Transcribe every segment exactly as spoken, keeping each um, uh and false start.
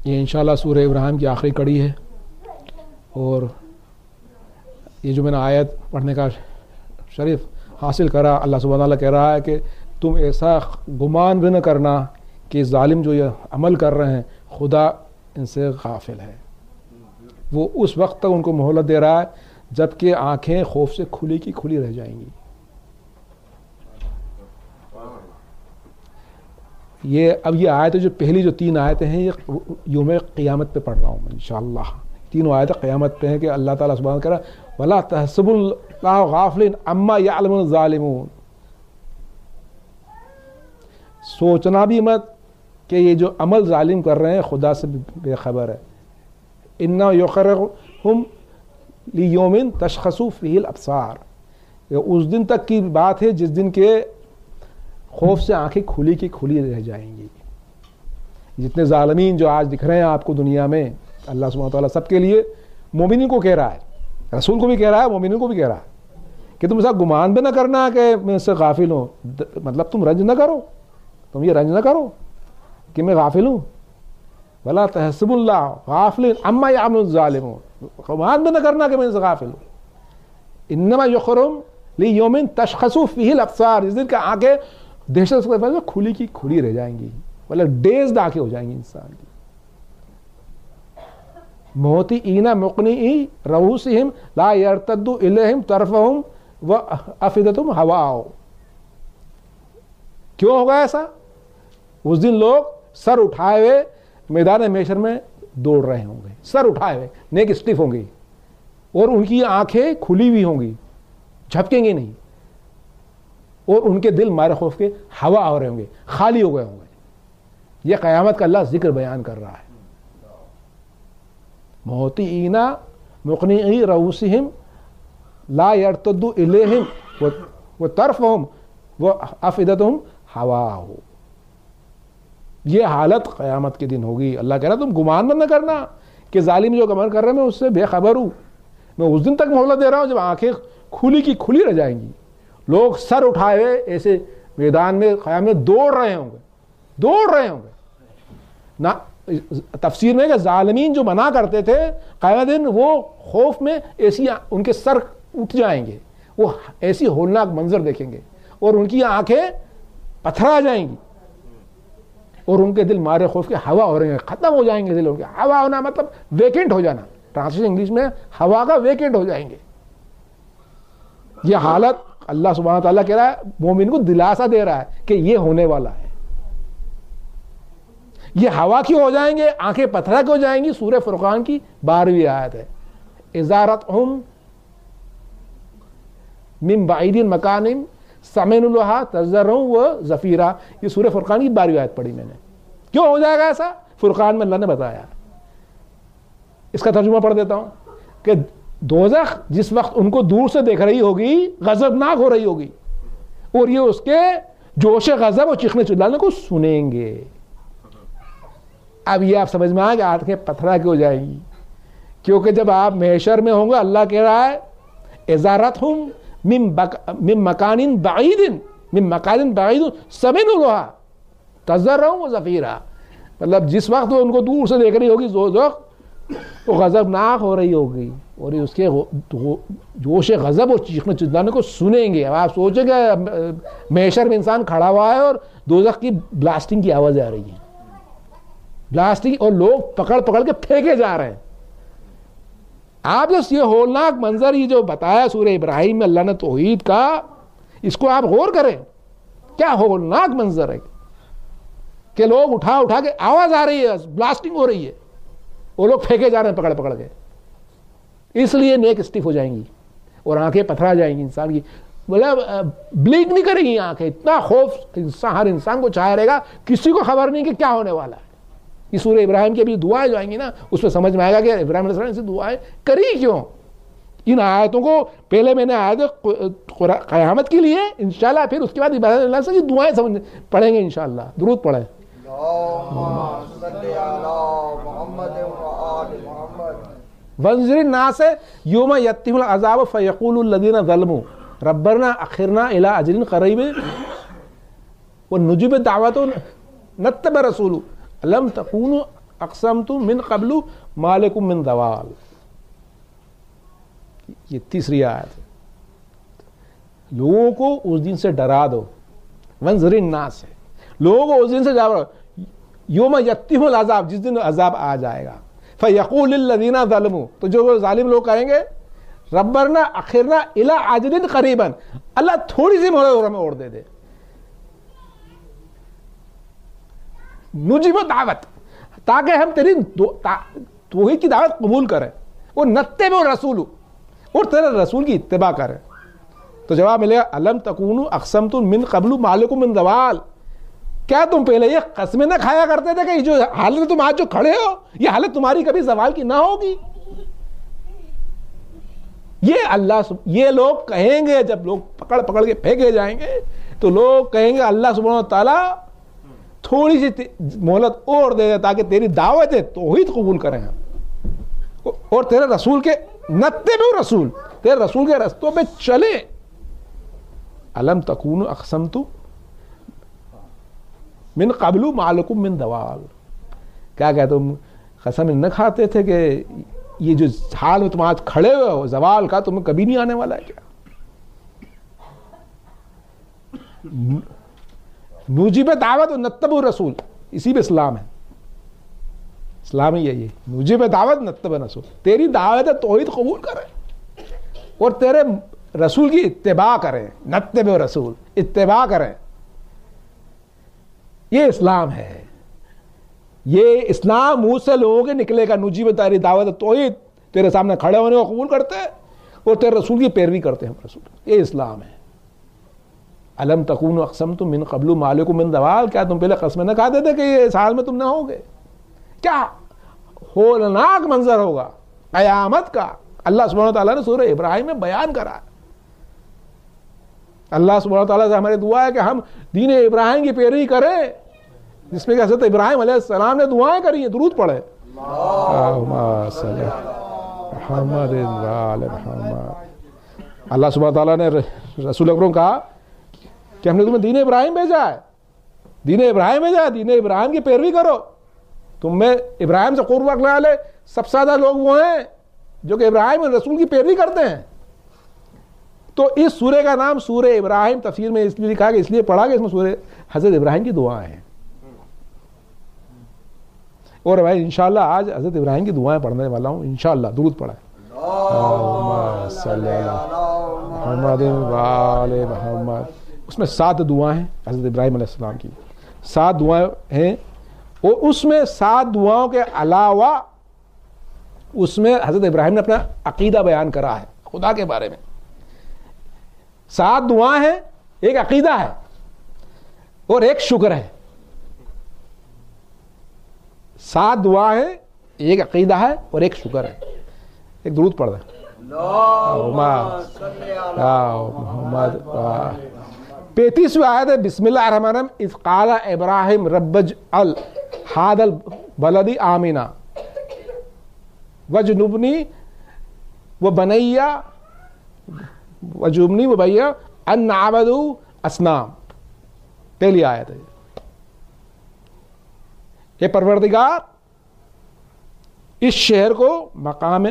یہ انشاءاللہ سورہ ابراہیم کی آخری کڑی ہے، اور یہ جو میں نے آیت پڑھنے کا شریف حاصل کرا، اللہ سبحانہ تعالیٰ کہہ رہا ہے کہ تم ایسا گمان بھی نہ کرنا کہ ظالم جو یہ عمل کر رہے ہیں خدا ان سے غافل ہے. وہ اس وقت تک ان کو مہلت دے رہا ہے جب کہ آنکھیں خوف سے کھلی کی کھلی رہ جائیں گی. یہ اب یہ آیتیں جو پہلی جو تین آیتیں ہیں یہ یوم قیامت پہ پڑھ رہا ہوں میں انشاءاللہ. تینوں آیتیں قیامت پہ ہیں کہ اللہ تعالیٰ سبحانہ کہہ رہا ہے وَلَا تَحْسَبُوا اللَّهَ غَافِلًا عَمَّا يَعْلَمُ الظَّالِمُونَ. سوچنا بھی مت کہ یہ جو عمل ظالم کر رہے ہیں خدا سے بے خبر ہے. اِنَّا يُؤَخِّرُهُمْ لِيَوْمٍ تَشْخَصُ فِيهِ الْأَبْصَارُ. یہ اس دن تک کی بات ہے جس دن کے خوف سے آنکھیں کھلی کی کھلی رہ جائیں گی. جتنے ظالمین جو آج دکھ رہے ہیں آپ کو دنیا میں، اللہ سبحانہ وتعالیٰ سب کے لیے مومنین کو کہہ رہا ہے، رسول کو بھی کہہ رہا ہے، مومنین کو بھی کہہ رہا ہے کہ تم ایسا گمان بھی نہ کرنا کہ میں اس سے غافل ہوں. مطلب تم رنج نہ کرو، تم یہ رنج نہ کرو کہ میں غافل ہوں. وَلَا تَحْسَبُوا اللَّهَ غَافِلًا عَمَّا يَعْمَلُ الظَّالِمُونَ. گمان بھی نہ کرنا کہ میں اس سے غافل ہوں. اِنَّمَا يُؤَخِّرُهُمْ لِيَوْمٍ تَشْخَصُ فِيهِ الْأَبْصَارُ. اس دن کہ آنکھیں دہشت کے بعد کھلی کی کھلی رہ جائیں گی، مطلب ڈیزڈ آنکھیں ہو جائیں گی انسان کی. مُہْطِعِينَ مُقْنِعِي رُءُوسِهِمْ لَا يَرْتَدُّ إِلَيْهِمْ طَرْفُهُمْ وَأَفْئِدَتُهُمْ هَوَاءٌ. کیوں ہوگا ایسا؟ اس دن لوگ سر اٹھائے ہوئے میدان محشر میں دوڑ رہے ہوں گے، سر اٹھائے ہوئے، نیک اسٹیف ہوں گی، اور ان کی آنکھیں کھلی ہوئی ہوں گی، جھپکیں گی نہیں، اور ان کے دل مارے خوف کے ہوا ہو رہے ہوں گے، خالی ہو گئے ہوں گے. یہ قیامت کا اللہ ذکر بیان کر رہا ہے. مُہْطِعِينَ مُقْنِعِي رُءُوسِهِمْ لَا يَرْتَدُّ إِلَيْهِمْ وَطَرْفُهُمْ وَأَفْئِدَتُهُمْ هَوَاءٌ. یہ حالت قیامت کے دن ہوگی. اللہ کہہ رہا تم گمان نہ کرنا کہ ظالم جو عمل کر رہے ہیں میں اس سے بے خبر ہوں. میں اس دن تک مہلت دے رہا ہوں جب آنکھیں کھلی کی کھلی رہ جائیں گی. لوگ سر اٹھائے ہوئے ایسے میدان میں قیامت میں دوڑ رہے ہوں گے، دوڑ رہے ہوں گے. نہ تفسیر میں کہ ظالمین جو منع کرتے تھے قیامت دن وہ خوف میں ایسی ان کے سر اٹھ جائیں گے، وہ ایسی ہولناک منظر دیکھیں گے، اور ان کی آنکھیں پتھرا جائیں گی، اور ان کے دل مارے خوف کے ہوا ہو رہے ہیں، ختم ہو جائیں گے دل. ان کے ہوا ہونا مطلب ویکینٹ ہو جانا، ٹرانسلیشن انگلش میں ہوا کا ویکینٹ ہو جائیں گے. یہ حالت اللہ سبحانہ تعالیٰ کہہ رہا ہے مومن کو دلاسا دے رہا ہے کہ یہ ہونے والا ہے. یہ ہوا کیوں ہو جائیں گے، آنکھیں پتھرا کیوں ہو جائیں گی؟ سورہ فرقان کی بارہویں آیت ہے. ازارتہم من بعید مکان سمعوا لها تضرعا وزفیرا. یہ سورہ فرقان کی بارہویں آیت پڑھی میں نے. کیوں ہو جائے گا ایسا؟ فرقان میں اللہ نے بتایا. اس کا ترجمہ پڑھ دیتا ہوں کہ دوزخ جس وقت ان کو دور سے دیکھ رہی ہوگی غضبناک ہو رہی ہوگی، اور یہ اس کے جوش غضب اور چیخنے چلانے کو سنیں گے. اب یہ آپ سمجھ میں آئے کہ آنکھیں پتھرا کی ہو جائیں گی، کیونکہ جب آپ محشر میں ہوں گے اللہ کہہ رہا ہے ازارتہم من مکان بعید من مکان بعید سمعوا لها تضرعا وزفیرا. مطلب جس وقت وہ ان کو دور سے دیکھ رہی ہوگی دوزخ وہ غضبناک ہو رہی ہوگی، اور اس کے جوش غضب اور چیخنے چلانے کو سنیں گے. اب آپ سوچیں کہ محشر میں انسان کھڑا ہوا ہے اور دوزخ کی بلاسٹنگ کی آواز آ رہی ہے، بلاسٹنگ، اور لوگ پکڑ پکڑ کے پھینکے جا رہے ہیں. آپ جو یہ ہولناک منظر یہ جو بتایا سورہ ابراہیم میں اللہ نے توحید کا، اس کو آپ غور کریں. کیا ہولناک منظر ہے کہ لوگ اٹھا اٹھا کے آواز آ رہی ہے، بلاسٹنگ ہو رہی ہے، وہ لوگ پھینکے جا رہے ہیں پکڑ پکڑ کے. اس لیے نیک اسٹیف ہو جائیں گی اور آنکھیں پتھرا جائیں گی انسان کی، مطلب بلنک نہیں کریں گی آنکھیں. اتنا خوف انسان ہر انسان کو چھایا رہے گا، کسی کو خبر نہیں کہ کیا ہونے والا ہے. یہ سورہ ابراہیم کی ابھی دعائیں جو آئیں گی نا اس میں سمجھ میں آئے گا کہ ابراہیم علیہ السلام سے دعائیں کری کیوں. ان آیتوں کو پہلے میں نے آیت قیامت کے لیے انشاءاللہ، پھر اس کے بعد ابراہیم علیہ السلام کی دعائیں سمجھ پڑھیں گے انشاءاللہ. درود پڑھیں. وانظر الناس یوم یأتیہم العذاب فیقول الذین ظلموا ربنا اخرنا الی اجل قریب ونجب دعوۃ نتبع رسول لم تکونوا اقسمتم من قبل ما لکم من زوال. یہ تیسری آیت ہے. لوگوں کو اس دن سے ڈرا دو. وانذر الناس ہے, لوگوں کو اس دن سے ڈرا دو. یوم یتیہم العذاب, جس دن عذاب آ جائے گا. فیقول الذین ظلموا, تو جو ظالم لوگ کہیں گے ربنا اخرنا الی اجل قریبا, اللہ تھوڑی سی مہلت ہمیں اور دے دے. نجیب دعوت, تاکہ ہم تیری توحید کی دعوت قبول کریں. وہ نتبع رسول, اور تیرے رسول کی اتباع کریں. تو جواب ملے گا الم تکونوا اقسمتم من قبل ما لکم من زوال, کیا تم پہلے یہ قسمیں نہ کھایا کرتے تھے کہ جو حالت تم آج جو کھڑے ہو یہ حالت تمہاری کبھی زوال کی نہ ہوگی. یہ اللہ یہ لوگ کہیں گے, جب لوگ پکڑ پکڑ کے پھینکے جائیں گے تو لوگ کہیں گے اللہ سبحانہ و تعالیٰ تھوڑی سی مہلت اور دے دے تاکہ تیری دعوت ہے توحید قبول کریں ہم, اور تیرے رسول کے نتبع رسول, تیرے رسول کے رستوں پہ چلیں. الم تکونوا اقسمتم من قبل ما لکم من زوال, کیا کہ تم قسم نہ کھاتے تھے کہ یہ جو حال میں تم آج کھڑے ہوئے ہو زوال کا تمہیں کبھی نہیں آنے والا ہے کیا؟ نجیب دعوت و نتبع رسول, اسی پہ اسلام ہے. اسلام ہی یہی ہے, نجیب دعوت نتبع رسول, تیری دعوت ہے توحید قبول کریں اور تیرے رسول کی اتباع کریں. نتبع رسول, اتباع کریں. یہ اسلام ہے. یہ اسلام منہ سے لوگوں کے نکلے گا. نجیب تیری دعوت توحید, تیرے سامنے کھڑے ہونے کو قبول کرتے ہیں اور تیرے رسول کی پیروی کرتے ہیں. رسول, یہ اسلام ہے. الم تکونوا اقسمتم من قبل ما لکم من زوال, کیا تم پہلے قسمیں نہ کھاتے تھے کہ یہ اس حال میں تم نہ ہوگے؟ کیا ہولناک منظر ہوگا قیامت کا. اللہ سبحانہ و تعالیٰ نے سورہ ابراہیم میں بیان کرا. اللہ سبحانہ و تعالیٰ سے ہماری دعا ہے کہ ہم دین ابراہیم کی پیروی کریں, جس میں کہ حضرت ابراہیم علیہ السلام نے دعائیں کری ہیں. درود پڑھے اللہم صلی محمد وعلی محمد. اللہ سبحانہ و تعالیٰ نے رسول اکرم کہا کہ ہم نے تمہیں دین ابراہیم بھیجا ہے, دین ابراہیم بھیجا ہے, دین ابراہیم کی پیروی کرو. تم میں ابراہیم سے قرب رکھنے والے سب سے زیادہ لوگ وہ ہیں جو کہ ابراہیم اور رسول کی پیروی کرتے ہیں. تو اس سورے کا نام سورہ ابراہیم تفسیر میں اس لیے لکھا کہ اس لیے پڑھا کہ اس میں سورہ حضرت ابراہیم کی دعائیں ہیں. اور بھائی انشاءاللہ آج حضرت ابراہیم کی دعائیں پڑھنے والا ہوں انشاءاللہ. درود پڑھیں اللہم صلی محمد وعلی محمد. اس میں سات دعائیں ہیں حضرت ابراہیم علیہ السلام کی, سات دعائیں ہیں. اور اس میں سات دعاؤں کے علاوہ اس میں حضرت ابراہیم نے اپنا عقیدہ بیان کرا ہے خدا کے بارے میں. سات دعائیں ہیں, ایک عقیدہ ہے اور ایک شکر ہے. سات دعائیں ہیں, ایک عقیدہ ہے اور ایک شکر ہے. ایک درود پڑھ دیں محمد. پینتیسویں آیت ہے بسم اللہ الرحمن الرحیم. اذ قال ابراہیم رب اجعل ھذا البلد آمنا وجنبنی وبنی وجنبنی وبنی ان نعبد اصنام. پہلی آیت ہے. اے پروردگار اس شہر کو مقام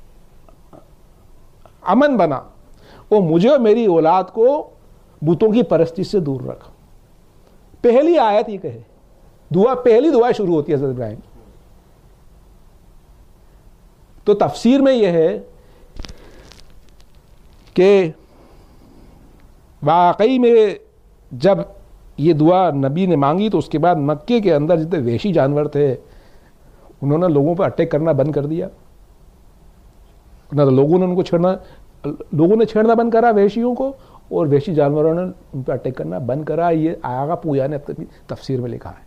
امن بنا اور مجھے اور میری اولاد کو بتوں کی پرستی سے دور رکھ. پہلی آیت یہ کہے, دعا پہلی دعا شروع ہوتی ہے حضرت ابراہیم. تو تفسیر میں یہ ہے کہ واقعی میں جب یہ دعا نبی نے مانگی تو اس کے بعد مکے کے اندر جتنے وحشی جانور تھے انہوں نے لوگوں پر اٹیک کرنا بند کر دیا. نہ تو لوگوں نے ان کو چھیڑنا لوگوں نے چھیڑنا بند کرا وحشیوں کو, اور وحشی جانوروں نے ان پہ اٹیک کرنا بند کرا. یہ آغا پویا نے اپنی تفسیر میں لکھا ہے.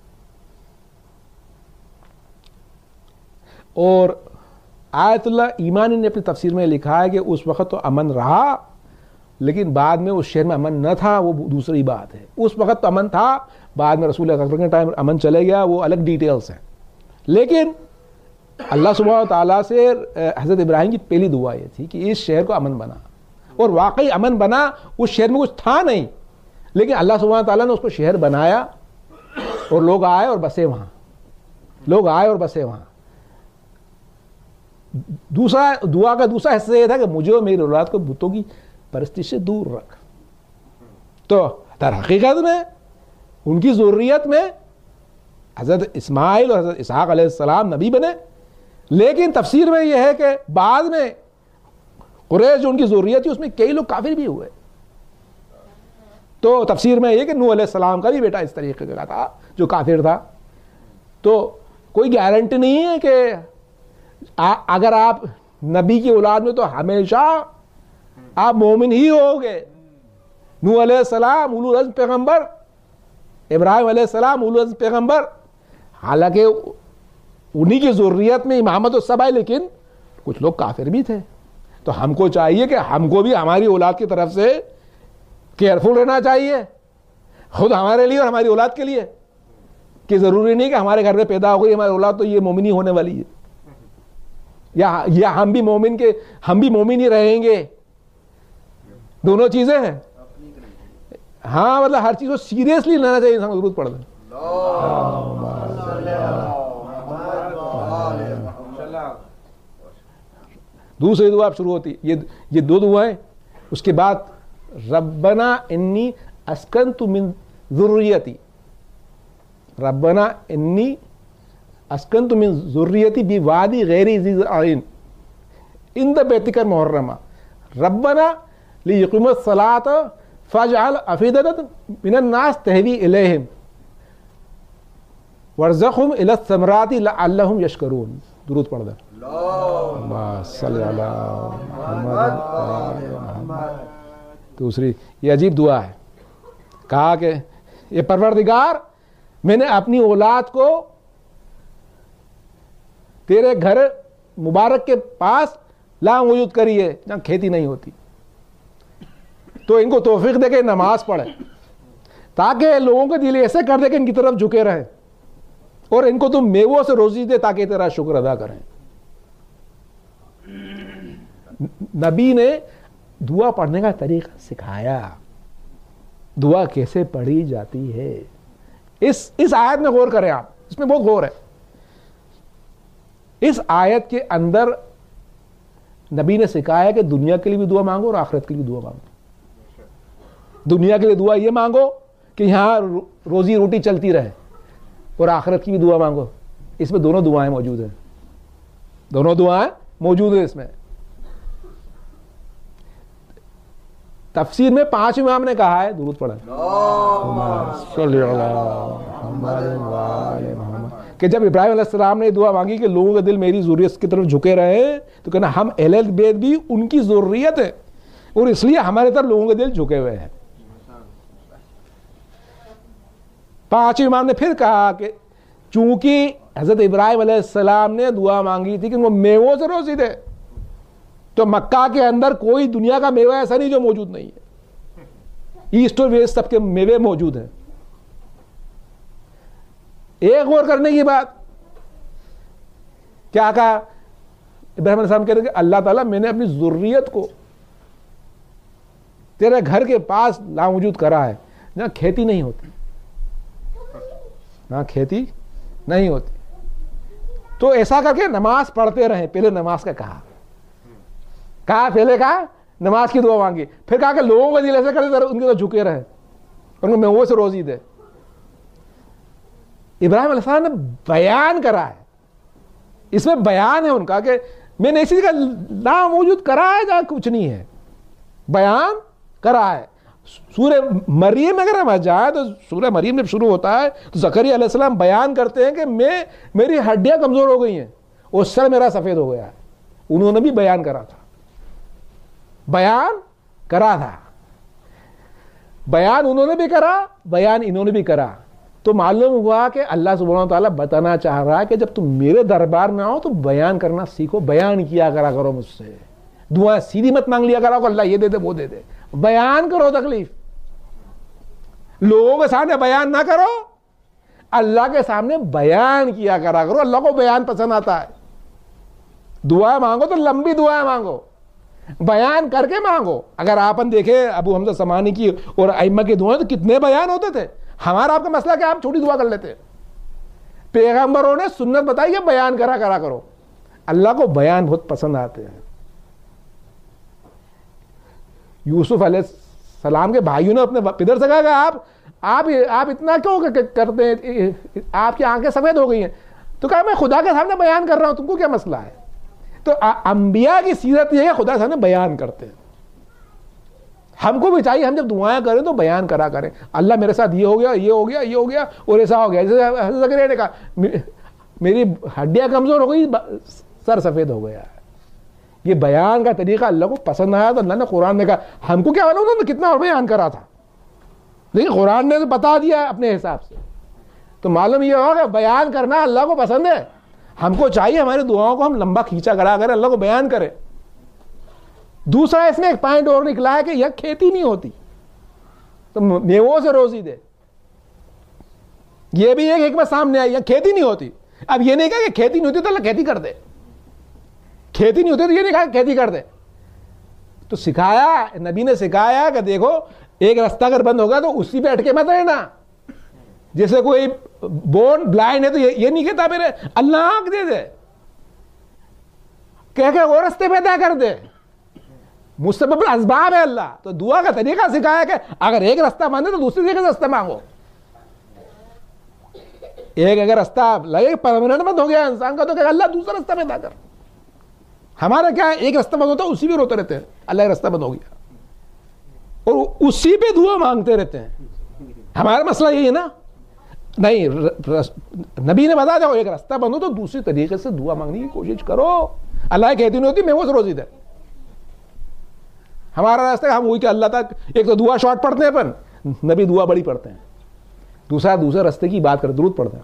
اور آیت اللہ ایمانی نے اپنی تفسیر میں لکھا ہے کہ اس وقت تو امن رہا لیکن بعد میں اس شہر میں امن نہ تھا, وہ دوسری بات ہے. اس وقت تو امن تھا, بعد میں رسول اللہ کے ٹائم امن چلے گیا, وہ الگ ڈیٹیلز ہیں. لیکن اللہ سبحانہ و تعالیٰ سے حضرت ابراہیم کی پہلی دعا یہ تھی کہ اس شہر کو امن بنا, اور واقعی امن بنا. اس شہر میں کچھ تھا نہیں لیکن اللہ سبحانہ و تعالیٰ نے اس کو شہر بنایا اور لوگ آئے اور بسے وہاں. لوگ آئے اور بسے وہاں. دوسرا دعا کا دوسرا حصہ یہ تھا کہ مجھے اور میری اولاد کو بتوں کی پرستش سے دور رکھ. تو در حقیقت میں ان کی ذریت میں حضرت اسماعیل اور حضرت اسحاق علیہ السلام نبی بنے, لیکن تفسیر میں یہ ہے کہ بعد میں قریش جو ان کی ذریت تھی اس میں کئی لوگ کافر بھی ہوئے. تو تفسیر میں یہ کہ نوح علیہ السلام کا بھی بیٹا اس طریقے کا تھا جو کافر تھا. تو کوئی گارنٹی نہیں ہے کہ اگر آپ نبی کی اولاد میں تو ہمیشہ آپ مومن ہی ہوگے. نوح علیہ السلام اولو العزم پیغمبر, ابراہیم علیہ السلام اولو العزم پیغمبر, حالانکہ انہی کی ذریت میں امامت و سب ہے, لیکن کچھ لوگ کافر بھی تھے. تو ہم کو چاہیے کہ ہم کو بھی ہماری اولاد کی طرف سے کیئرفل رہنا چاہیے, خود ہمارے لیے اور ہماری اولاد کے لیے, کہ ضروری نہیں کہ ہمارے گھر میں پیدا ہو گئی ہماری اولاد تو یہ مومنی ہونے والی ہے, یا یا ہم بھی مومن کے ہم بھی مومن ہی رہیں گے. دونوں چیزیں ہیں. ہاں مطلب ہر چیز کو سیریسلی لینا چاہیے انسان کو ضرورت پڑ جائے. دوسری دعا شروع ہوتی یہ یہ دو دعائیں. اس کے بعد ربنا انی اسکنت من ذریتی, ربنا انی اسکنت من ذریتی بوادی غیر ذی زرع عند بیتک المحرم ربنا لیقیموا الصلاۃ فاجعل افئدۃ من الناس تہوی الیہم وارزقہم الی الثمرات لعلہم یشکرون. درود پڑھ دیں. اللہم صلی علی محمد. دوسری یہ عجیب دعا ہے. کہا کہ یہ پروردگار میں نے اپنی اولاد کو تیرے گھر مبارک کے پاس لا موجود کری ہے جہاں کھیتی نہیں ہوتی, تو ان کو توفیق دے کے نماز پڑھے تاکہ لوگوں کے دل ایسے کر دے کہ ان کی طرف جھکے رہیں, اور ان کو تم میووں سے روزی دے تاکہ تیرا شکر ادا کریں. نبی نے دعا پڑھنے کا طریقہ سکھایا, دعا کیسے پڑھی جاتی ہے. اس اس آیت میں غور کریں آپ, اس میں بہت غور ہے. اس آیت کے اندر نبی نے سکھایا کہ دنیا کے لیے بھی دعا مانگو اور آخرت کے لیے بھی دعا مانگو. دنیا کے لیے دعا یہ مانگو کہ یہاں روزی روٹی چلتی رہے, اور آخرت کی بھی دعا مانگو. اس میں دونوں دعائیں موجود ہیں, دونوں دعائیں موجود ہیں اس میں. تفسیر میں پانچ امام نے کہا ہے, درود پڑھیں, کہ جب ابراہیم علیہ السلام نے دعا مانگی کہ لوگوں کے دل میری ذریت کی طرف جھکے رہے, تو کہنا ہم اہل بیت بھی ان کی ذریت ہے, اور اس لیے ہمارے طرف لوگوں کے دل جھکے ہوئے ہیں. پانچ امام نے پھر کہا کہ چونکہ حضرت ابراہیم علیہ السلام نے دعا مانگی تھی کہ وہ میووں سے روزی دے, تو مکہ کے اندر کوئی دنیا کا میوہ ایسا نہیں جو موجود نہیں ہے. ایسٹ اور ویسٹ سب کے میوے موجود ہیں. ایک غور کرنے کی بات کیا کہا ابراہیم علیہ السلام کہتے ہیں کہ اللہ تعالیٰ میں نے اپنی ذریت کو تیرے گھر کے پاس لاموجود کرا ہے جہاں کھیتی نہیں ہوتی, نہ کھیتی نہیں ہوتی. تو ایسا کر کے نماز پڑھتے رہیں. پہلے نماز کا کہا کہا پہلے کہا نماز کی دعا مانگی, پھر کہا کہ لوگوں کا دل ایسے کرتے ان کے تو جھکے رہے, ان کو میووں سے روزی دے. ابراہیم علیہ السلام نے بیان کرا ہے, اس میں بیان ہے ان کا کہ میں نے اسی کا لا موجود کرا ہے جہاں کچھ نہیں ہے, بیان کرا ہے. سورہ مریم اگر ہم جائیں تو سورہ مریم جب شروع ہوتا ہے تو زکریا علیہ السلام بیان کرتے ہیں کہ میں میری ہڈیاں کمزور ہو گئی ہیں اور سر میرا سفید ہو گیا ہے. انہوں نے بھی بیان کرا تھا, بیان کرا تھا, بیان انہوں نے بھی کرا, بیان انہوں نے بھی کرا. تو معلوم ہوا کہ اللہ سبحانہ وتعالیٰ بتانا چاہ رہا ہے کہ جب تم میرے دربار میں آؤ تو بیان کرنا سیکھو, بیان کیا کرا کرو مجھ سے. دعا سیدھی مت مانگ لیا کرو کہ اللہ یہ دے دے وہ دے دے, بیان کرو تکلیف. لوگوں کے سامنے بیان نہ کرو, اللہ کے سامنے بیان کیا کرا کرو. اللہ کو بیان پسند آتا ہے. دعائیں مانگو تو لمبی دعائیں مانگو, بیان کر کے مانگو. اگر آپ دیکھیں ابو حمزہ سمانی کی اور ائمہ کی دعائیں تو کتنے بیان ہوتے تھے. ہمارا آپ کا مسئلہ کہ آپ چھوٹی دعا کر لیتے. پیغمبروں نے سنت بتائی کہ بیان کرا کرا کرو. اللہ کو بیان بہت پسند آتے ہیں. یوسف علیہ السلام کے بھائیوں نے اپنے پدر سے کہا کہ آپ آپ آپ اتنا کیوں کرتے ہیں, آپ کی آنکھیں سفید ہو گئی ہیں. تو کہا میں خدا کے سامنے بیان کر رہا ہوں, تم کو کیا مسئلہ ہے. تو انبیاء کی سیرت یہ ہے خدا کے سامنے بیان کرتے ہیں. ہم کو بھی چاہیے ہم جب دعائیں کریں تو بیان کرا کریں, اللہ میرے ساتھ یہ ہو گیا یہ ہو گیا یہ ہو گیا اور ایسا ہو گیا. جیسے حضرت زکریا نے کہا میری ہڈیاں کمزور ہو گئی, سر سفید ہو گیا. یہ بیان کا طریقہ اللہ کو پسند آیا تو اللہ نے قرآن میں کہا. ہم کو کیا معلوم تھا کتنا اور بیان کرا تھا, لیکن قرآن نے تو بتا دیا اپنے حساب سے. تو معلوم یہ ہوگا کہ بیان کرنا اللہ کو پسند ہے. ہم کو چاہیے ہماری دعاؤں کو ہم لمبا کھینچا کرا کریں, اللہ کو بیان کریں. دوسرا اس میں ایک پوائنٹ اور نکلا ہے کہ یہ کھیتی نہیں ہوتی تو میووں سے روزی دے. یہ بھی ایک حکمت سامنے آئی, یہ کھیتی نہیں ہوتی. اب یہ نہیں کہا کہ کھیتی نہیں ہوتی تو اللہ کھیتی کر دے, کھیتی نہیں ہوتی تو یہ نہیں کہا کہ کھیتی کر دے. تو سکھایا, نبی نے سکھایا کہ دیکھو ایک رستہ اگر بند ہوگا تو اسی پہ اٹکے مت رہنا. جیسے کوئی بورن بلائنڈ ہے تو یہ نہیں کہتا میرے اللہ آنکھ دے دے, کہہ کہ وہ رستے پیدا کر دے. مسبب الاسباب ہے اللہ. تو دعا کا طریقہ سکھایا کہ اگر ایک رستہ بند ہے تو دوسری جگہ سے رستہ مانگو. ایک اگر رستہ لگے پرماننٹ بند ہو گیا انسان کا تو کہ اللہ دوسرا رستہ پیدا کر. ہمارا کیا ہے, ایک رستہ بند ہوتا ہے اسی پہ روتے رہتے ہیں, اللہ کا رستہ بند ہو گیا اور اسی پہ دعا مانگتے رہتے ہیں. ہمارا مسئلہ یہی ہے نا, نہیں نبی نے بتا دیا ایک رستہ بند ہو تو دوسری طریقے سے دعا مانگنے کی کوشش کرو. اللہ کہتی نہیں ہوتی میں وہ سے روزی دے. ہمارا راستہ ہم وہی کہ اللہ تک ایک تو دعا شارٹ پڑھتے ہیں, پر نبی دعا بڑی پڑھتے ہیں. دوسرا دوسرے راستے کی بات کر درود پڑھتے ہیں.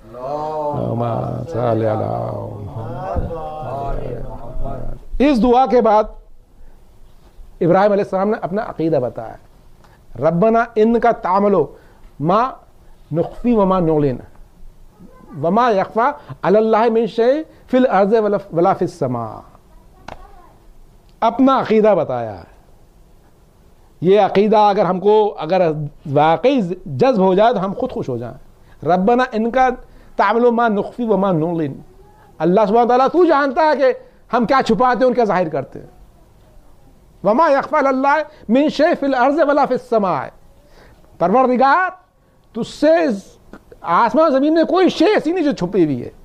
اس دعا کے بعد ابراہیم علیہ السلام نے اپنا عقیدہ بتایا. ربنا ان کا تعملو ما نخفی وما نعلن وما یخفی علی اللہ من شیء فی الارض ولا فی السماء. اپنا عقیدہ بتایا ہے. یہ عقیدہ اگر ہم کو اگر واقعی جذب ہو جائے تو ہم خود خوش ہو جائیں. ربنا ان کا تعملو ما نخفی وما نعلن. اللہ سبحانہ وتعالیٰ تو جانتا ہے کہ ہم کیا چھپاتے ہیں اور کیا ظاہر کرتے ہیں. وما یخفی علی اللہ من شیء فی الارض ولا فی السماء. پروردگار تجھ سے آسمان زمین میں کوئی شے ایسی نہیں جو چھپی ہوئی ہے.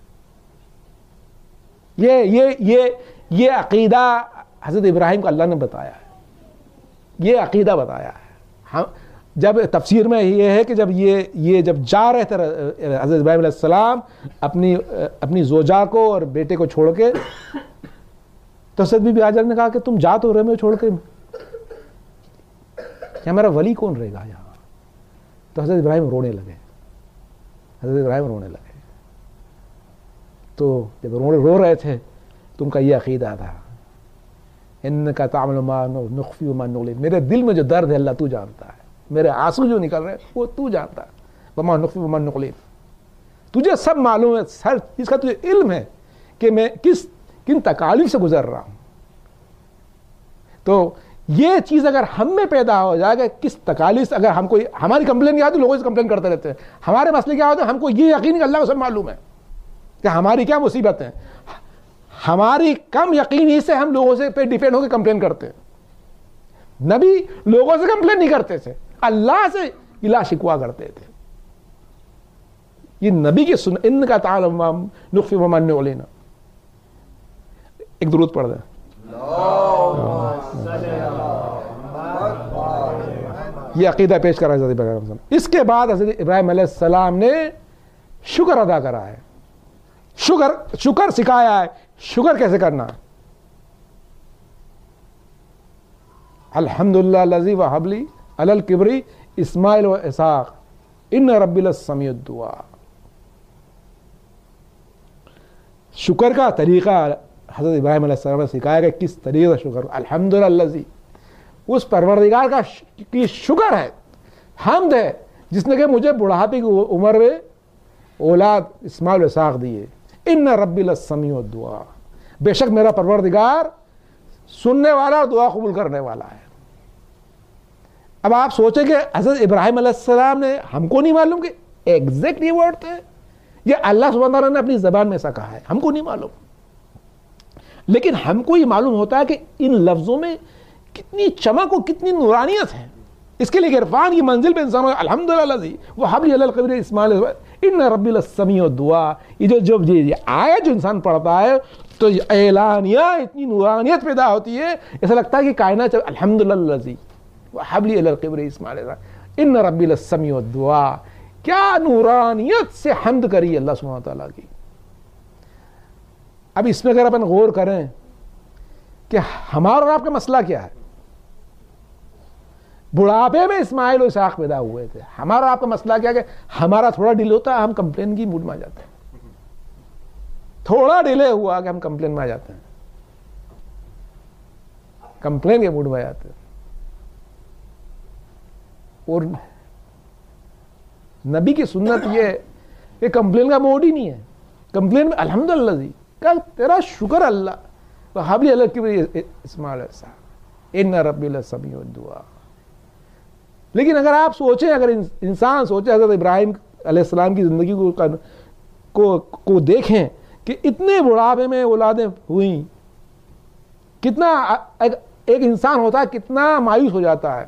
یہ یہ یہ یہ عقیدہ حضرت ابراہیم کو اللہ نے بتایا ہے, یہ عقیدہ بتایا ہے. ہم جب تفسیر میں یہ ہے کہ جب یہ یہ جب جا رہے تھے حضرت ابراہیم علیہ السلام اپنی اپنی زوجہ کو اور بیٹے کو چھوڑ کے, تو حضرت بی بی ہاجر نے کہا کہ تم جا تو رہے میں چھوڑ کے, کیا میرا ولی کون رہے گا یہاں. تو حضرت ابراہیم رونے لگے, حضرت ابراہیم رونے لگے. تو جب رونے رو رہے تھے تم کا یہ عقیدہ تھا ان کا تعمل ما نخفی وما نعلن. میرے دل میں جو درد ہے اللہ تو جانتا ہے, میرے آنسو جو نکل رہے ہیں وہ تو جانتا ہے. وما نخفی وما نعلن, تجھے سب معلوم ہے, ہر چیز کا تجھے علم ہے کہ میں کس کن تکالیف سے گزر رہا ہوں. تو یہ چیز اگر ہم میں پیدا ہو جائے گا کس تکالیف, اگر ہم کو ہماری کمپلین کیا ہوتی لوگوں سے کمپلین کرتے رہتے ہیں, ہمارے مسئلے کیا ہوتے ہیں, ہم کو یہ یقین کہ اللہ کو سب معلوم ہے کہ ہماری کیا مصیبت ہے. ہماری کم یقینی سے ہم لوگوں سے پہ ڈیپینڈ ہو کے کمپلین کرتے ہیں. نبی لوگوں سے کمپلین نہیں کرتے تھے, اللہ سے الہ شکوا کرتے تھے. یہ نبی کی سن ان کا تعلم نخفی وما نعلن. ایک درود پڑھ دیں. یہ عقیدہ پیش کرا حضرت ابراہیم. اس کے بعد حضرت ابراہیم علیہ السلام نے شکر ادا کرا ہے, شکر شکر سکھایا ہے. شکر کیسے کرنا, الحمدللہ الذی وہب لی علی الکبر اسماعیل و اسحاق ان ربی لسمیع الدعاء. شکر کا طریقہ حضرت ابراہیم علیہ السلام نے سکھایا کہ کس طریقے سے شکر. الحمدللہ الذی, اس پروردگار کا کی شکر ہے, حمد ہے جس نے کہ مجھے بڑھاپے کی عمر میں اولاد اسماعیل و اسحاق دیے. ان ربی لسمیع الدعاء, بے شک میرا پروردگار سننے والا اور دعا قبول کرنے والا ہے. اب آپ سوچیں کہ حضرت ابراہیم علیہ السلام نے, ہم کو نہیں معلوم کہ ایگزیکٹ یہ ورڈ تھے, یہ اللہ سبحانہ تعالیٰ نے اپنی زبان میں ایسا کہا ہے، ہم کو نہیں معلوم، لیکن ہم کو یہ معلوم ہوتا ہے کہ ان لفظوں میں کتنی چمک اور کتنی نورانیت ہے. اس کے لیے عرفان کی منزل پہ انسان الحمدللہ الذی وہب لی علی الکبر اسماعیل ان ربی للسمیع الدعاء. یہ جو جو یہ آیت جو انسان پڑھتا ہے تو اعلانیہ اتنی نورانیت پیدا ہوتی ہے، ایسا لگتا ہے کہ کائنات الحمدللہ الذی وہب لی علی الکبر اسماعیل ان ربی للسمیع الدعاء. کیا نورانیت سے حمد کری اللہ سبحانہ تعالیٰ کی. اب اس میں اگر اپن غور کریں کہ ہمارا اور آپ کا مسئلہ کیا ہے. بڑھاپے میں اسماعیل و اسحاق پیدا ہوئے تھے. ہمارا آپ کا مسئلہ کیا کہ ہمارا تھوڑا ڈیلے ہوتا ہے ہم کمپلین کی موڈ میں آ جاتے ہیں. تھوڑا ڈیلے ہوا کہ ہم کمپلین میں آ جاتے ہیں، کمپلین کے موڈ میں آ جاتے ہیں. اور نبی کی سنت یہ ہے کہ کمپلین کا موڈ ہی نہیں ہے. کمپلین میں الحمدللہ جی کہ تیرا شکر اللہ حبلی اللہ کی اسماعیل ان ربی للسمیع الدعاء. لیکن اگر آپ سوچیں، اگر انسان سوچے حضرت ابراہیم علیہ السلام کی زندگی کو کو, کو دیکھیں کہ اتنے بڑھاپے میں اولادیں ہوئیں، کتنا ایک انسان ہوتا ہے کتنا مایوس ہو جاتا ہے،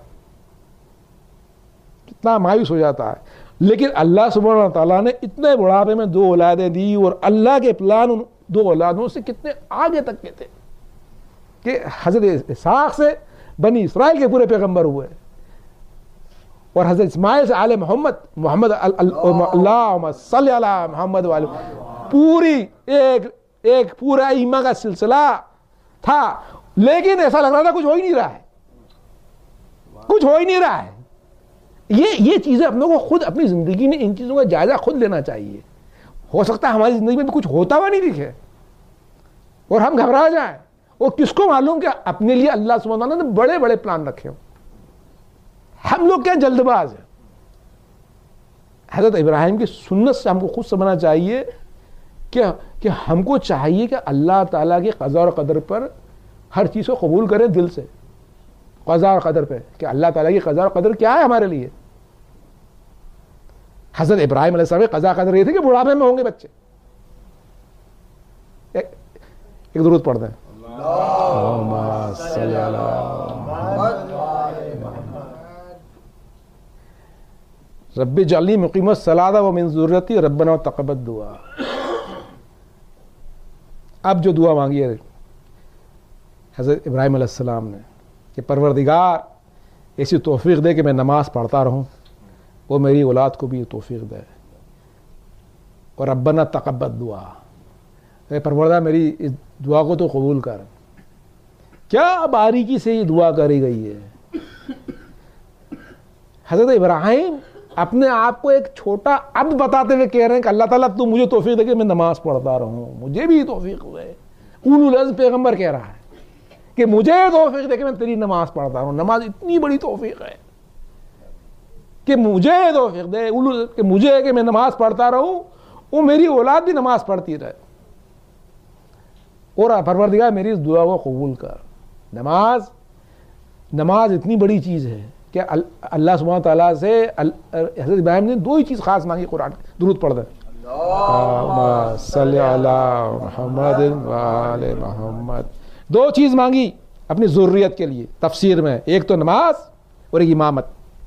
کتنا مایوس ہو جاتا ہے. لیکن اللہ سبحانہ تعالیٰ نے اتنے بڑھاپے میں دو اولادیں دی، اور اللہ کے پلان ان دو اولادوں سے کتنے آگے تک کے تھے کہ حضرت اسحاق سے بنی اسرائیل کے پورے پیغمبر ہوئے، اور حضرت اسماعیل سے آل محمد محمد اللہم صلی علی محمد والے پوری ایک ایک پورا ایمہ کا سلسلہ تھا. لیکن ایسا لگ رہا تھا کچھ ہو ہی نہیں رہا ہے، کچھ ہو ہی نہیں رہا ہے. یہ یہ چیزیں اپنوں کو خود اپنی زندگی میں ان چیزوں کا جائزہ خود لینا چاہیے. ہو سکتا ہے ہماری زندگی میں بھی کچھ ہوتا ہوا نہیں دکھے اور ہم گھبرا جائیں، اور کس کو معلوم کہ اپنے لیے اللہ سبحانہ تعالیٰ نے بڑے بڑے پلان رکھے ہوں. ہم لوگ کیا جلد باز ہیں. حضرت ابراہیم کی سنت سے ہم کو خود سمجھنا چاہیے کہ کہ ہم کو چاہیے کہ اللہ تعالیٰ کی قضا اور قدر پر ہر چیز کو قبول کریں دل سے. قضا اور قدر پہ کہ اللہ تعالیٰ کی قضا اور قدر کیا ہے ہمارے لیے. حضرت ابراہیم علیہ السلام کی قضا قدر یہ تھی کہ بڑھاپے میں ہوں گے بچے. ایک درود پڑھ دیں اللہم صلی علی محمد رب اجعلنی مقیم الصلاۃ ومن ذریتی ربنا تقبل دعا. اب جو دعا مانگی ہے حضرت ابراہیم علیہ السلام نے کہ پروردگار ایسی توفیق دے کہ میں نماز پڑھتا رہوں، وہ میری اولاد کو بھی توفیق دے. اور ربنا تقبل دعا، اے پروردگار میری اس دعا کو تو قبول کر. کیا باریکی سے یہ دعا کری گئی ہے. حضرت ابراہیم اپنے آپ کو ایک چھوٹا عبد بتاتے ہوئے کہہ رہے ہیں کہ اللہ تعالیٰ تو مجھے توفیق دے کہ میں نماز پڑھتا رہوں، مجھے بھی توفیق دے. اولو العزم پیغمبر کہہ رہا ہے کہ مجھے توفیق دے کہ میں تیری نماز پڑھتا ہوں. نماز اتنی بڑی توفیق ہے کہ مجھے توفیق دے اولو کہ مجھے کہ میں نماز پڑھتا رہوں، وہ میری اولاد بھی نماز پڑھتی رہے. اور پروردگار میری اس دعا کو قبول کر. نماز نماز اتنی بڑی چیز ہے کہ اللہ سبحانہ تعالیٰ سے حضرت ابراہیم نے دو ہی چیز خاص مانگی. قرآن درود پڑھ دیں اللہم صلی علی محمد وآل محمد. دو چیز مانگی اپنی ذریت کے لیے تفسیر میں، ایک تو نماز اور ایک امامت.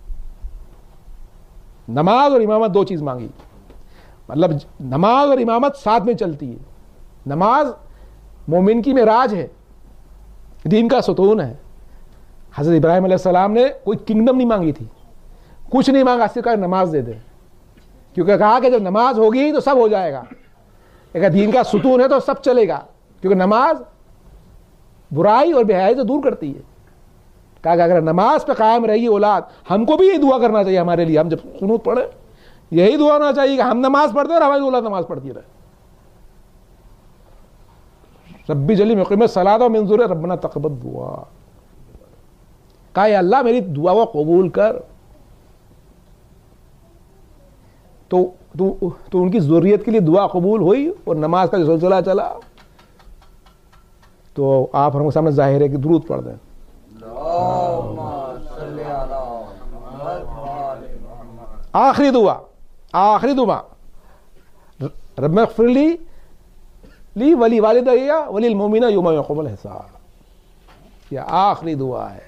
نماز اور امامت دو چیز مانگی، مطلب نماز اور امامت ساتھ میں چلتی ہے. نماز مومن کی معراج ہے، دین کا ستون ہے. حضرت ابراہیم علیہ السلام نے کوئی کنگڈم نہیں مانگی تھی، کچھ نہیں مانگا، صرف کہا نماز دے دے، کیونکہ کہا کہ جب نماز ہوگی تو سب ہو جائے گا. اگر دین کا ستون ہے تو سب چلے گا، کیونکہ نماز برائی اور بے حیائی سے دور کرتی ہے. کہا کہ اگر نماز پہ قائم رہی اولاد، ہم کو بھی یہ دعا کرنا چاہیے ہمارے لیے. ہم جب قنوت پڑھے یہی دعا ہونا چاہیے کہ ہم نماز پڑھتے اور ہماری اولاد نماز پڑھتی رہے. ربی جلی مقیم الصلاۃ ومن ذریتی ربنا تقبل دعا. کہا یا اللہ میری دعا کو قبول کر. تو تو, تو ان کی ذریت کے لیے دعا قبول ہوئی اور نماز کا جو سلسلہ چلا. تو آپ ہمارے سامنے ظاہر ہے کہ درود پڑھ دیں آخری دعا. آخری دعا رب اغفر لی لی ولی والدیا ولی المؤمنین یوم یقوم الحساب، یہ آخری دعا ہے.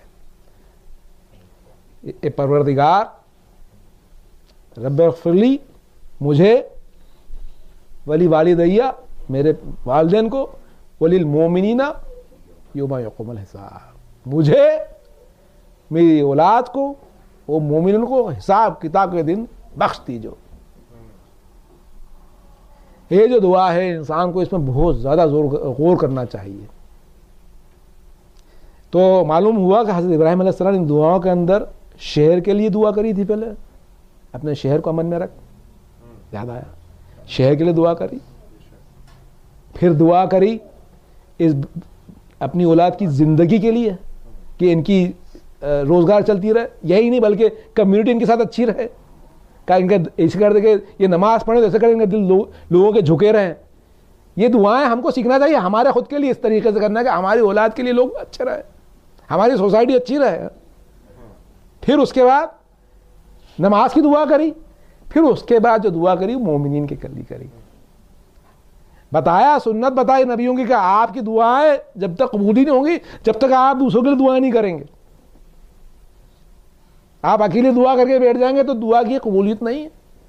اے پروردگار رب اغفر لی، مجھے، ولی والدیا میرے والدین کو، ولی المؤمنین یوم یقوم الحساب، مجھے، میری اولاد کو، وہ مومنین کو حساب کتاب کے دن بخش دیجو. یہ جو دعا ہے انسان کو اس میں بہت زیادہ زور غور کرنا چاہیے. تو معلوم ہوا کہ حضرت ابراہیم علیہ السلام ان دعاؤں کے اندر شہر کے لیے دعا کری تھی، پہلے اپنے شہر کو امن میں رکھ، یاد آیا، شہر کے لیے دعا کری، پھر دعا کری اس اپنی اولاد کی زندگی کے لیے کہ ان کی روزگار چلتی رہے، یہی نہیں بلکہ کمیونٹی ان کے ساتھ اچھی رہے، کہ ان کا ایسے کر دے کہ یہ نماز پڑھے تو ایسے کریں ان کا دل لوگوں کے جھکے رہیں. یہ دعائیں ہم کو سیکھنا چاہیے ہمارے خود کے لیے، اس طریقے سے کرنا کہ ہماری اولاد کے لیے لوگ اچھے رہے، ہماری سوسائٹی اچھی رہے. پھر اس کے بعد نماز کی دعا کری، پھر اس کے بعد جو دعا کری وہ مومنین کے کلی کری. بتایا، سنت بتائی نبیوں کی کہ آپ کی دعائیں جب تک قبول ہی نہیں ہوں گی جب تک آپ دوسروں کے لیے دعائیں نہیں کریں گے. آپ اکیلے دعا کر کے بیٹھ جائیں گے تو دعا کی قبولیت نہیں ہے.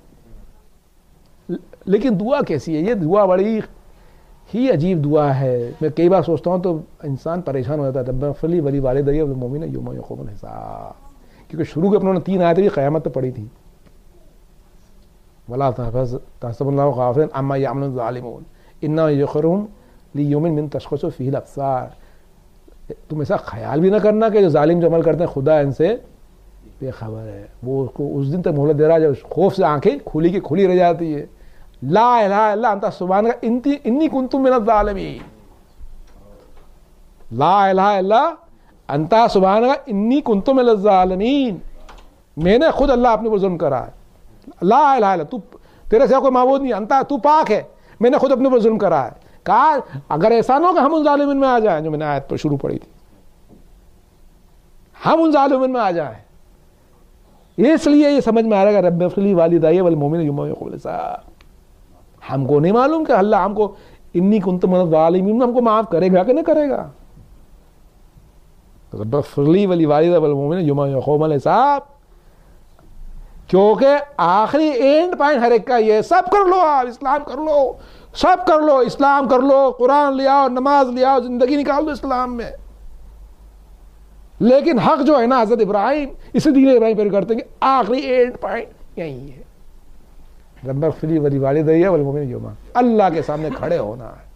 لیکن دعا کیسی ہے؟ یہ دعا بڑی ہی عجیب دعا ہے. میں کئی بار سوچتا ہوں تو انسان پریشان ہو جاتا ہے. رب اغفر لی ولی والدی والمؤمنین یوم یقوم الحساب، کیونکہ شروع کے اپنوں نے تین آیتیں بھی قیامت پہ پڑھی تھی. ولا تحسب اللہ غافلا عما یعمل الظالمون انما یؤخرهم لیوم من تشخص فیہ الابصار. تم ایسا خیال بھی نہ کرنا کہ جو ظالم جو عمل کرتے ہیں خدا ان سے بے خبر ہے، وہ اس کو اس دن تک مہلت دے رہا ہے جب خوف سے آنکھیں کھلی کی کھلی رہ جاتی ہے. لا الہ الا انت سبحانک انی کنت من الظالمین، لا الہ الا انت سبحانک انی کنت من الظالمین، میں نے خود اللہ اپنے پر ظلم کرا ہے. لا الہ الا تو، تیرے سے کوئی معبود نہیں، انت تو پاک ہے، میں نے خود اپنے پر ظلم کرا ہے. کہا اگر ایسا نہ ہو کہ ہم ان ظالمین میں آ جائیں، جو میں نے آیت پر شروع پڑھی تھی، ہم ان ظالمین میں آ جائیں. اس لیے یہ سمجھ میں آ رہا ہے کہ رب اغفر لی والدی والمؤمنین یوم یقوم الحساب. ہم کو نہیں معلوم کہ اللہ ہم کو انی کنت من الظالمین ہم کو معاف کرے گا کہ نہیں کرے گا. رب اغفر لی ولی والدی والمؤمنین یوم یقوم الحساب، کیونکہ آخری اینڈ پوائنٹ ہر ایک کا یہ سب کر لو، آپ اسلام کر لو، سب کر لو، اسلام کر لو، قرآن لے آؤ، نماز لے آؤ، زندگی نکال دو اسلام میں. لیکن حق جو ہے نا حضرت ابراہیم، اسی دین ابراہیم پر کرتے ہیں کہ آخری اینڈ پوائنٹ یہی ہے. رب اغفر لی ولی والدی والمؤمنین یوم، اللہ کے سامنے کھڑے ہونا ہے.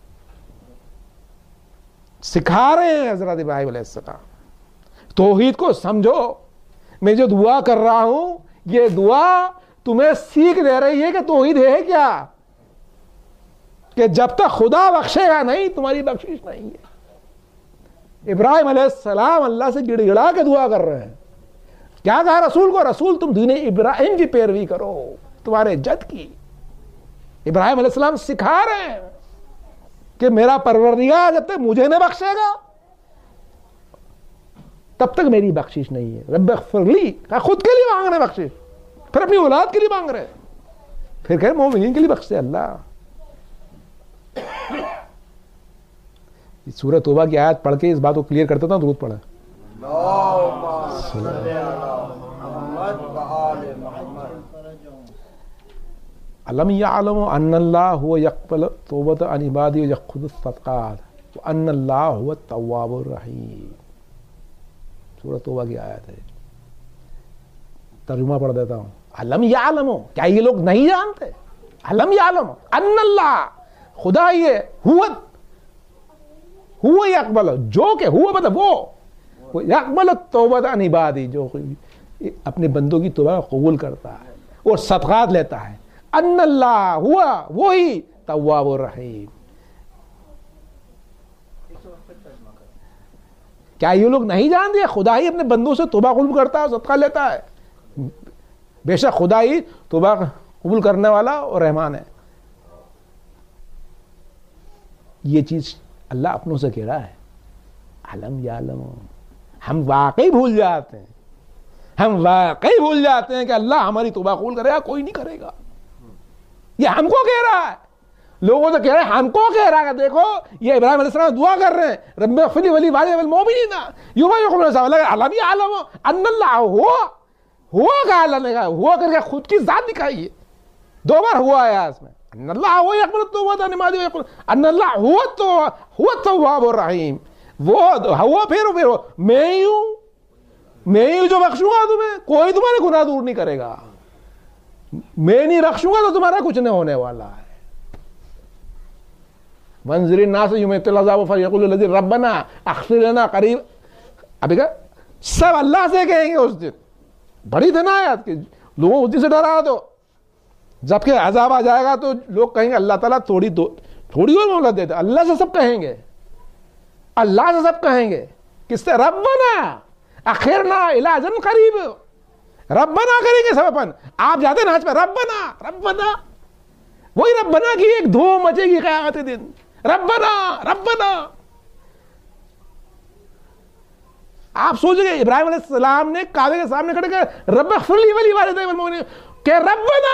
سکھا رہے ہیں حضرت ابراہیم علیہ السلام توحید کو سمجھو. میں جو دعا کر رہا ہوں یہ دعا تمہیں سیکھ دے رہی ہے کہ توحید ہے کیا، کہ جب تک خدا بخشے گا نہیں تمہاری بخشش نہیں ہے. ابراہیم علیہ السلام اللہ سے گڑ گڑا کے دعا کر رہے ہیں. کیا کہا رسول کو؟ رسول تم دین ابراہیم کی پیروی کرو، تمہارے جد کی. ابراہیم علیہ السلام سکھا رہے ہیں کہ میرا پروردگار جب تک مجھے نہ بخشے گا تب تک میری بخشش نہیں ہے. رب اغفر لی، خود کے لیے مانگ رہے بخشش، پھر اپنی اولاد کے لیے مانگ رہے، پھر کہ مومنین کے لیے بخشے اللہ. سورہ توبہ کی آیت پڑھ کے اس بات کو کلیئر کرتا تھا. درود پڑھیں. علم یعلم ان اللہ هو یقبل توبۃ عن عبادہ ویأخذ الصدقات وان اللہ هو التواب الرحیم. سورہ توبہ کی آیت ہے. ترجمہ پڑھ دیتا ہوں. علم یعلم، کیا یہ لوگ نہیں جانتے؟ علم یعلم ان اللہ، خدا یہ ہوا ہوا یقبل، جو کہ ہوا مطلب وہ یقبل توبۃ عن عبادہ، جو اپنے بندوں کی توبہ قبول کرتا ہے اور صدقات لیتا ہے. ان اللہ ہوا وہی تواب الرحیم. کیا یہ لوگ نہیں جانتے خدا ہی اپنے بندوں سے توبہ قبول کرتا ہے، صدقہ لیتا ہے؟ بے شک خدا ہی توبہ قبول کرنے والا اور رحمان ہے. یہ چیز اللہ اپنوں سے کہہ رہا ہے. علم یعلم، ہم واقعی بھول جاتے ہیں، ہم واقعی بھول جاتے ہیں کہ اللہ ہماری توبہ قبول کرے گا، کوئی نہیں کرے گا. یہ ہم کو کہہ رہا ہے. لوگوں سے کہہ رہے ہیں، ہم کو کہہ رہا ہے کہ دیکھو یہ ابراہیم علیہ السلام دعا کر رہے ہیں رب اغفر لی ولی والدی والمؤمنین یوم یقوم الحساب، اللہ بھی عالم ان اللہ ہوا ہوا کا اللہ نے کہا ہوا کر کے خود کی ذات دکھائی ہے، دو بار ہوا آیا اس میں، ان اللہ ہوا یقبل التوبۃ عن عبادہ ویقبل ان اللہ ہوا تو ہوا التواب الرحیم، وہ ہوا پھر پھر میں ہی ہوں، میں ہی ہوں جو بخشوں گا تمہیں، کوئی تمہارے گناہ دور نہیں کرے گا، میں نہیں بخشوں گا تو تمہارا کچھ نہیں ہونے والا ہے۔ وانظر الناس یوم یأتی العذاب فیقول الذین ربنا اغفر لنا قریب، ابھی کہ سب اللہ سے کہیں گے اس دن، بڑی دن آیات کہ لوگوں اس دن سے ڈرا دو، جب کہ عذاب آ جائے گا تو لوگ کہیں گے اللہ تعالیٰ تھوڑی دو تھوڑی اور مہلت دیتے، اللہ سے سب کہیں گے، اللہ سے سب کہیں گے، کس سے؟ ربنا اخرنا الی اجل قریب، ربنا کریں گے سب اپن، آپ جاتے نا آج پہ ربنا ربنا، وہی ربنا کی ایک دھوم مچے گی قیامت کے دن، ربنا ربنا۔ آپ سوچیں گے ابراہیم علیہ السلام نے کعبے کے سامنے کھڑے کر رب اغفر لی ولی والدی والمؤمنین کہ ربنا،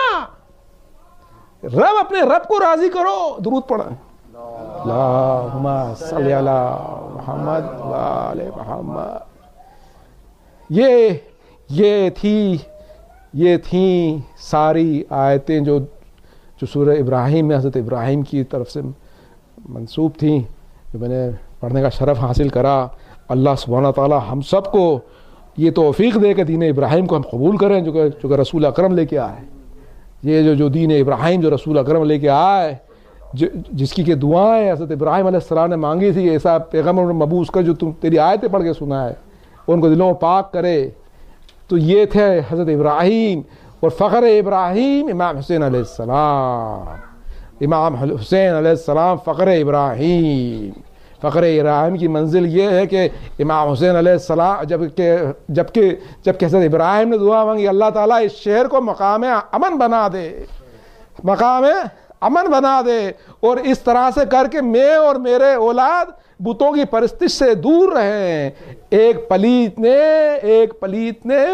رب اپنے رب کو راضی کرو، درود پڑھا اللہم صلی علی محمد وآل محمد۔ یہ یہ تھی یہ تھیں ساری آیتیں جو جو سورہ ابراہیم میں حضرت ابراہیم کی طرف سے منسوب تھیں، جو میں نے پڑھنے کا شرف حاصل کرا۔ اللہ سبحانہ تعالی ہم سب کو یہ توفیق دے کہ دین ابراہیم کو ہم قبول کریں، جو کہ جو کہ رسول اکرم لے کے آئے، یہ جو جو دین ابراہیم جو رسول اکرم لے کے آئے، جس کی کہ دعائیں حضرت ابراہیم علیہ السلام نے مانگی تھی، ایسا پیغمبر مبعوث کا جو تم تیری آیتیں پڑھ کے سنا ہے ان کو دلوں میں پاک کرے، تو یہ تھے حضرت ابراہیم اور فخر ابراہیم امام حسین علیہ السلام، امام حسین علیہ السلام فخر ابراہیم۔ فخر ابراہیم کی منزل یہ ہے کہ امام حسین علیہ السلام جب کہ جب کہ جب کہ حضرت ابراہیم نے دعا مانگی اللہ تعالیٰ اس شہر کو مقام امن بنا دے، مقام امن بنا دے، اور اس طرح سے کر کے میں اور میرے اولاد بتوں کی پرستش سے دور رہیں۔ ایک پلیت نے ایک پلیت نے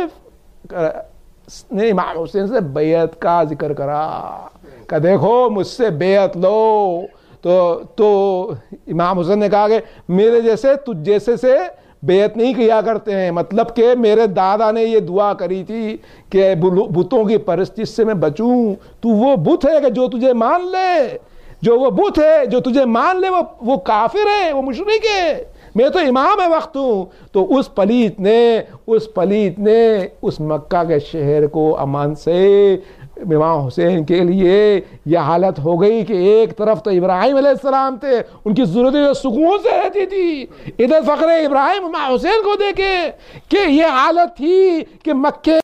نے امام حسین سے بیعت کا ذکر کرا کہ دیکھو مجھ سے بیعت لو، تو تو امام حسین نے کہا کہ میرے جیسے تجھ جیسے سے بیعت نہیں کیا کرتے ہیں، مطلب کہ میرے دادا نے یہ دعا کری تھی کہ بتوں کی پرستش سے میں بچوں، تو وہ بت ہے کہ جو تجھے مان لے، جو وہ بت ہے جو تجھے مان لے وہ وہ کافر ہے، وہ مشرک ہے، میں تو امام وقت ہوں۔ تو اس پلیت نے اس پلیت نے اس مکہ کے شہر کو امان سے امام حسین کے لیے یہ حالت ہو گئی کہ ایک طرف تو ابراہیم علیہ السلام تھے، ان کی ضرورت سکون سے رہتی تھی، ادھر فخر ابراہیم امام حسین کو دیکھے کہ یہ حالت تھی کہ مکے